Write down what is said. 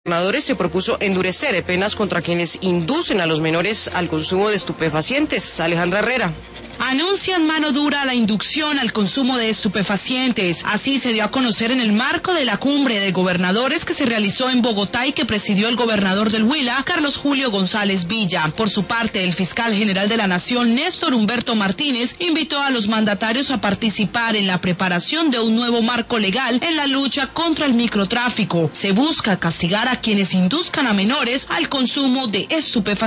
Gobernadores se propuso endurecer penas contra quienes inducen a los menores al consumo de estupefacientes. Alejandra Herrera. Anuncian mano dura a la inducción al consumo de estupefacientes. Así se dio a conocer en el marco de la cumbre de gobernadores que se realizó en Bogotá y que presidió el gobernador del Huila, Carlos Julio González Villa. Por su parte, el fiscal general de la Nación, Néstor Humberto Martínez, invitó a los mandatarios a participar en la preparación de un nuevo marco legal en la lucha contra el microtráfico. Se busca castigar a quienes induzcan a menores al consumo de estupefacientes.